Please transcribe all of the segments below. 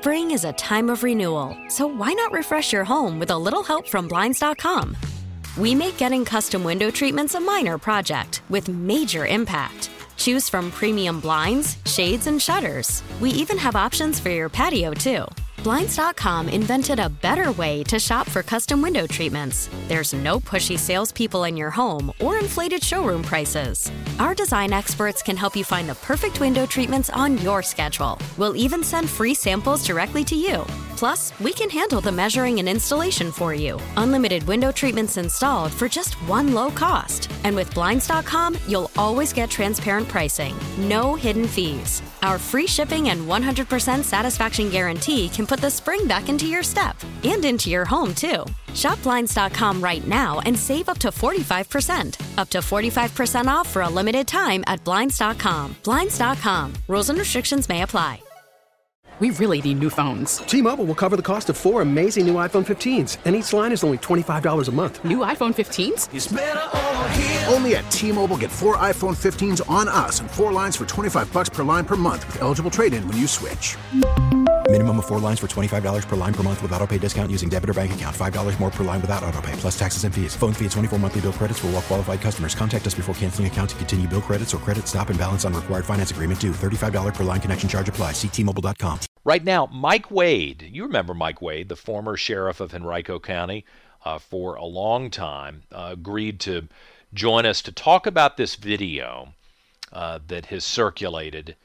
Spring is a time of renewal, so why not refresh your home with a little help from Blinds.com? We make getting custom window treatments a minor project with major impact. Choose from premium blinds, shades, and shutters. We even have options for your patio, too. Blinds.com invented a better way to shop for custom window treatments. There's no pushy salespeople in your home or inflated showroom prices. Our design experts can help you find the perfect window treatments on your schedule. We'll even send free samples directly to you. Plus, we can handle the measuring and installation for you. Unlimited window treatments installed for just one low cost. And with Blinds.com, you'll always get transparent pricing. No hidden fees. Our free shipping and 100% satisfaction guarantee can put the spring back into your step and into your home, too. Shop Blinds.com right now and save up to 45%. Up to 45% off for a limited time at Blinds.com. Blinds.com. Rules and restrictions may apply. We really need new phones. T-Mobile will cover the cost of 4 amazing new iPhone 15s, and each line is only $25 a month. New iPhone 15s? It's better over here. Only at T-Mobile, get 4 iPhone 15s on us and 4 lines for $25 per line per month with eligible trade-in when you switch. Minimum of 4 lines for $25 per line per month with autopay discount using debit or bank account. $5 more per line without autopay, plus taxes and fees. Phone fee at 24 monthly bill credits for well-qualified customers. Contact us before canceling account to continue bill credits or credit stop and balance on required finance agreement due. $35 per line connection charge applies. See T-Mobile.com. Right now, Mike Wade, you remember Mike Wade, the former sheriff of Henrico County, for a long time, agreed to join us to talk about this video that has circulated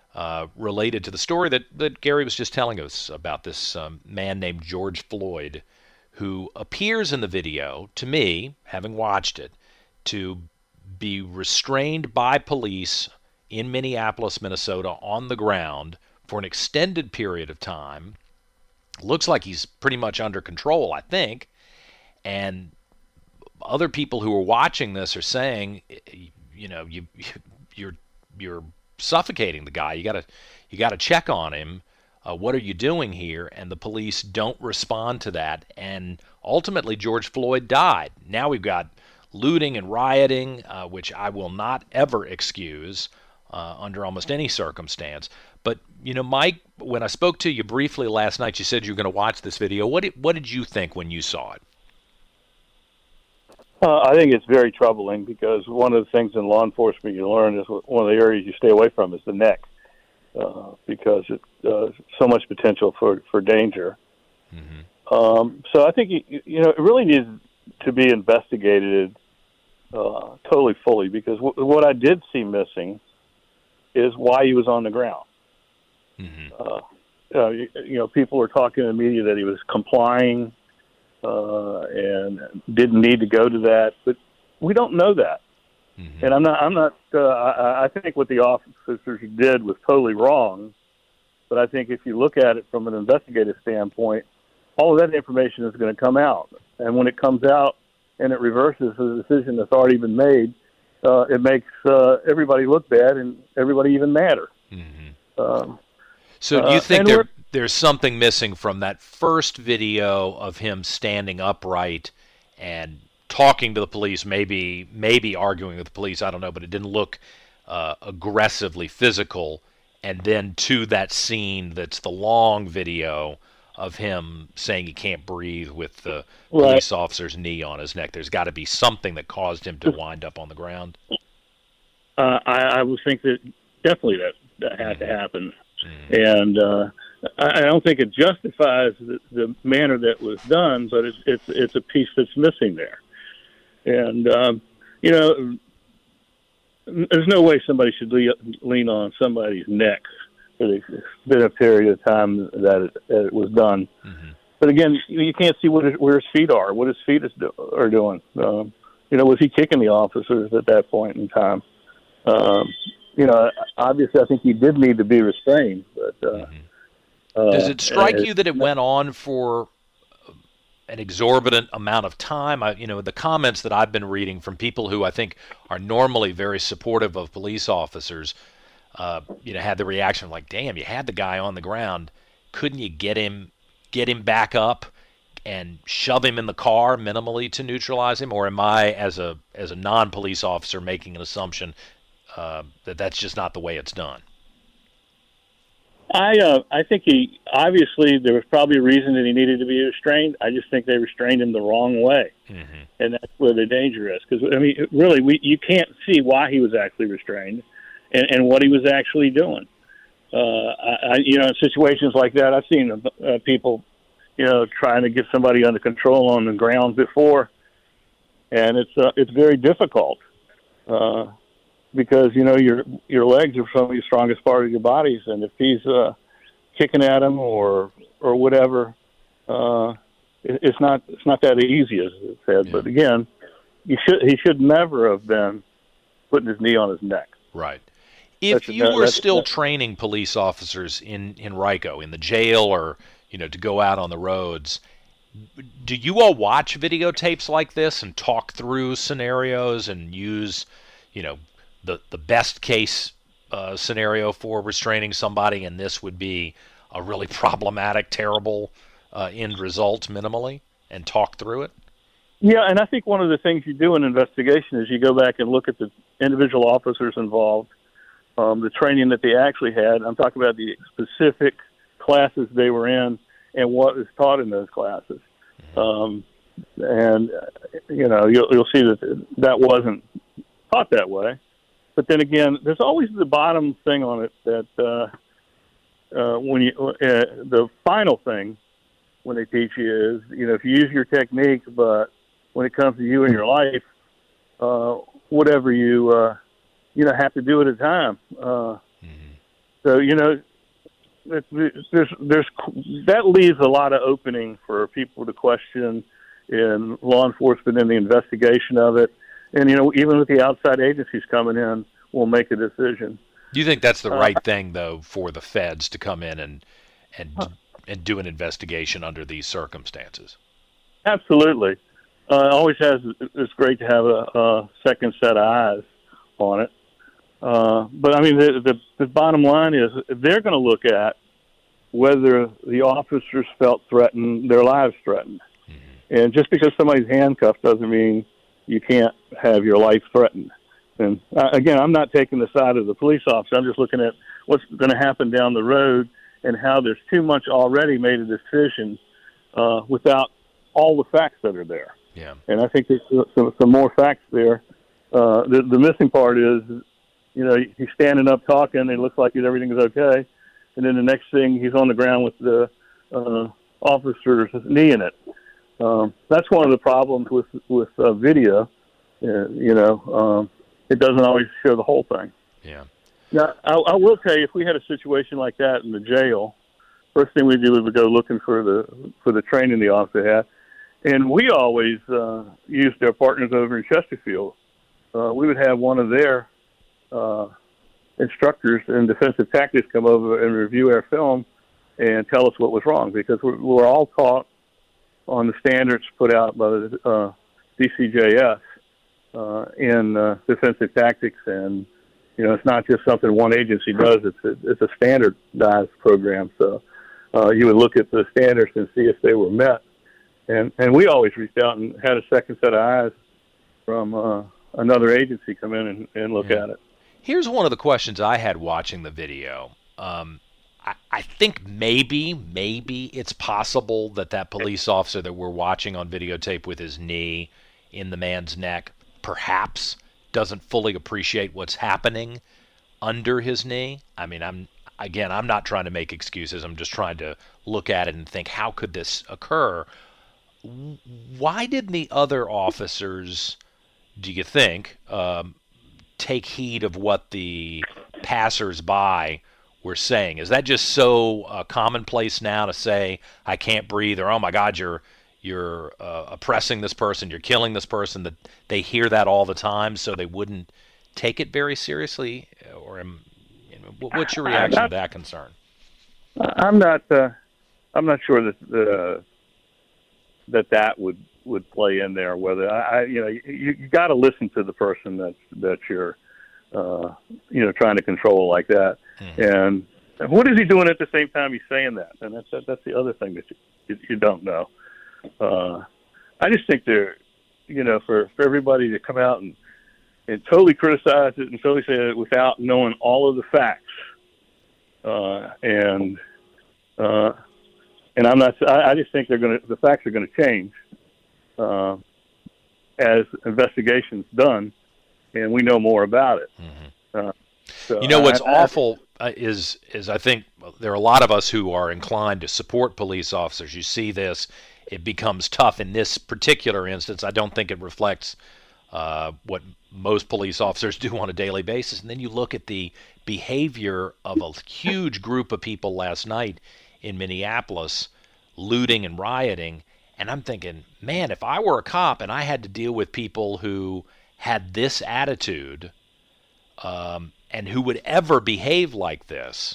related to the story that Gary was just telling us about, this man named George Floyd, who appears in the video, to me, having watched it, to be restrained by police in Minneapolis, Minnesota, on the ground for an extended period of time. Looks like he's pretty much under control, I think. And other people who are watching this are saying, you know, you're suffocating the guy. You gotta check on him. What are you doing here? And the police don't respond to that. And ultimately, George Floyd died. Now we've got looting and rioting, which I will not ever excuse under almost any circumstance. But, you know, Mike, when I spoke to you briefly last night, you said you were going to watch this video. What did you think when you saw it? I think it's very troubling because one of the things in law enforcement you learn is one of the areas you stay away from is the neck because it's so much potential for danger. Mm-hmm. So I think, it really needs to be investigated totally fully because what I did see missing is why he was on the ground. Mm-hmm. People were talking in the media that he was complying and didn't need to go to that, but we don't know that. Mm-hmm. And I think what the officers did was totally wrong, but I think if you look at it from an investigative standpoint, all of that information is going to come out. And when it comes out and it reverses the decision that's already been made, it makes everybody look bad and everybody even madder. Mm-hmm. So do you think there's something missing from that first video of him standing upright and talking to the police, maybe arguing with the police, I don't know, but it didn't look aggressively physical, and then to that scene that's the long video of him saying he can't breathe with the police officer's knee on his neck? There's got to be something that caused him to wind up on the ground. I would think that definitely that had to happen. And I don't think it justifies the manner that was done, but it's a piece that's missing there. And there's no way somebody should lean on somebody's neck for the been a period of time that it was done. Mm-hmm. But again, you can't see where his feet are, what his feet are doing. Was he kicking the officers at that point in time? Obviously, I think he did need to be restrained. But does it strike you that it went on for an exorbitant amount of time? The comments that I've been reading from people who I think are normally very supportive of police officers, had the reaction like, "Damn, you had the guy on the ground. Couldn't you get him back up and shove him in the car minimally to neutralize him?" Or am I, as a non-police officer, making an assumption that's just not the way it's done? I think he obviously there was probably a reason that he needed to be restrained. I just think they restrained him the wrong way, and that's where the danger is. Because I mean, really, you can't see why he was actually restrained, and what he was actually doing. In situations like that, I've seen people, trying to get somebody under control on the ground before, and it's very difficult. Because your legs are some of your strongest part of your bodies, and if he's kicking at them or whatever, it's not that easy as it said. Yeah. But again, he should never have been putting his knee on his neck. Right. If you were still training police officers in Rico, in the jail, or to go out on the roads, do you all watch videotapes like this and talk through scenarios and use the best case scenario for restraining somebody, and this would be a really problematic, terrible end result minimally, and talk through it? Yeah, and I think one of the things you do in investigation is you go back and look at the individual officers involved, the training that they actually had. I'm talking about the specific classes they were in and what is taught in those classes. And you'll see that wasn't taught that way. But then again, there's always the bottom thing on it that when the final thing when they teach you is, if you use your technique, but when it comes to you and your life, whatever you have to do at a time. So there's that leaves a lot of opening for people to question in law enforcement in the investigation of it. And, even with the outside agencies coming in, we'll make a decision. Do you think that's the right thing, though, for the feds to come in and do an investigation under these circumstances? Absolutely. It's great to have a second set of eyes on it. But, I mean, the bottom line is they're going to look at whether the officers felt threatened, their lives threatened. And just because somebody's handcuffed doesn't mean you can't have your life threatened. And again, I'm not taking the side of the police officer. I'm just looking at what's going to happen down the road and how there's too much already made a decision without all the facts that are there. Yeah. And I think there's some more facts there. The missing part is, he's standing up talking, and it looks like everything is okay. And then the next thing, he's on the ground with the officer's knee in it. That's one of the problems with video. It doesn't always show the whole thing. Yeah. Now, I will tell you, if we had a situation like that in the jail, first thing we do is we go looking for the training the officer had, and we always used their partners over in Chesterfield. We would have one of their instructors in defensive tactics come over and review our film and tell us what was wrong, because we're all taught on the standards put out by the DCJS in defensive tactics, and it's not just something one agency does. It's a standardized program. So you would look at the standards and see if they were met, and we always reached out and had a second set of eyes from another agency come in and look at it. Here's one of the questions I had watching the video. I think maybe it's possible that police officer that we're watching on videotape with his knee in the man's neck perhaps doesn't fully appreciate what's happening under his knee. I mean, I'm not trying to make excuses. I'm just trying to look at it and think, how could this occur? Why didn't the other officers, do you think, take heed of what the passers-by were saying? Is that just so commonplace now to say, I can't breathe, or, oh my God, you're oppressing this person, you're killing this person, that they hear that all the time, so they wouldn't take it very seriously? Or what's your reaction to that concern? I'm not sure that would play in there. Whether you got to listen to the person that you're trying to control like that. And what is he doing at the same time he's saying that? And that's the other thing that you don't know. I just think for everybody to come out and totally criticize it and totally say it without knowing all of the facts, and I'm not. I just think the facts are going to change as investigation's done, and we know more about it. Mm-hmm. So what's awful is I think there are a lot of us who are inclined to support police officers. You see this, it becomes tough in this particular instance. I don't think it reflects what most police officers do on a daily basis. And then you look at the behavior of a huge group of people last night in Minneapolis, looting and rioting, and I'm thinking, man, if I were a cop and I had to deal with people who had this attitude, and who would ever behave like this,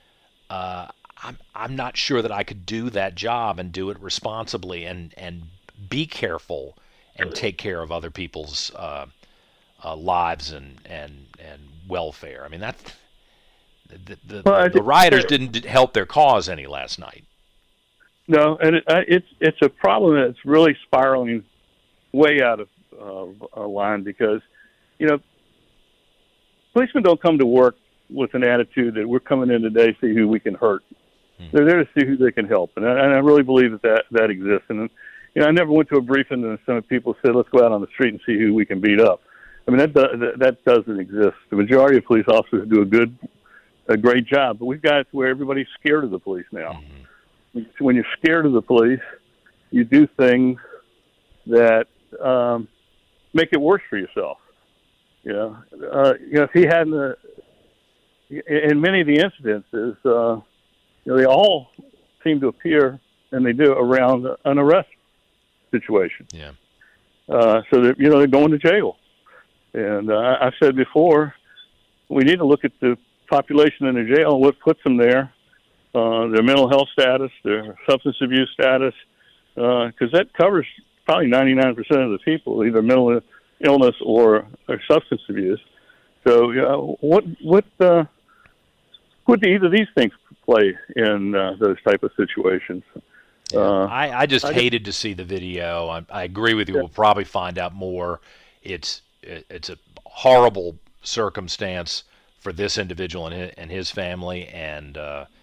I'm not sure that I could do that job and do it responsibly and be careful and take care of other people's lives and welfare. I mean, that's the rioters didn't help their cause any last night. No, and it's a problem that's really spiraling way out of line because, policemen don't come to work with an attitude that we're coming in today to see who we can hurt. They're there to see who they can help, and I really believe that exists. And I never went to a briefing and some people said, "Let's go out on the street and see who we can beat up." I mean, that doesn't exist. The majority of police officers do a great job, but we've got it where everybody's scared of the police now. Mm-hmm. When you're scared of the police, you do things that make it worse for yourself. If he hadn't, in many of the incidences, they all seem to appear, and they do, around an arrest situation. Yeah. So that they're going to jail, and I've said before, we need to look at the population in the jail and what puts them there, their mental health status, their substance abuse status, because that covers probably 99% of the people, either mental illness or substance abuse. So, what do either of these things play in those type of situations? I just hated to see the video. I agree with you. Yeah. We'll probably find out more. It's a horrible circumstance for this individual and his family, and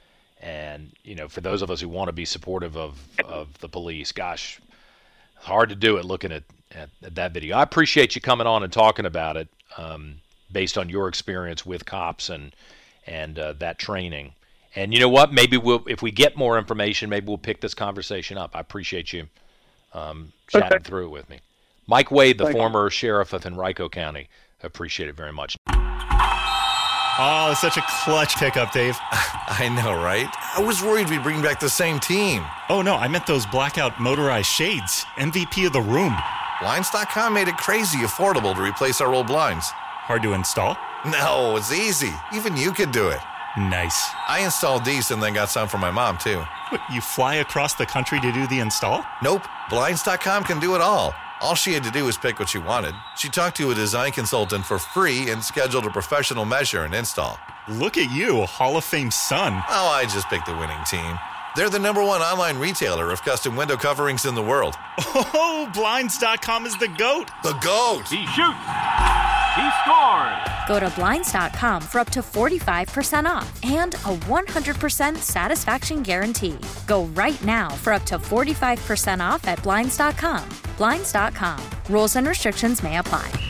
for those of us who want to be supportive of the police, gosh, it's hard to do it looking at that video. I appreciate you coming on and talking about it, based on your experience with cops and that training. And you know what? Maybe if we get more information, maybe we'll pick this conversation up. I appreciate you chatting through it with me. Mike Wade, the former sheriff of Henrico County. I appreciate it very much. Oh, it's such a clutch pickup, Dave. I know, right? I was worried we'd bring back the same team. Oh, no, I meant those blackout motorized shades. MVP of the room. Blinds.com made it crazy affordable to replace our old blinds. Hard to install? No, it's easy. Even you could do it. Nice. I installed these and then got some for my mom, too. What, you fly across the country to do the install? Nope. Blinds.com can do it all. All she had to do was pick what she wanted. She talked to a design consultant for free and scheduled a professional measure and install. Look at you, Hall of Fame son. Oh, I just picked the winning team. They're the #1 online retailer of custom window coverings in the world. Oh, Blinds.com is the GOAT. The GOAT! He shoots! He scores! Go to Blinds.com for up to 45% off and a 100% satisfaction guarantee. Go right now for up to 45% off at Blinds.com. Blinds.com. Rules and restrictions may apply.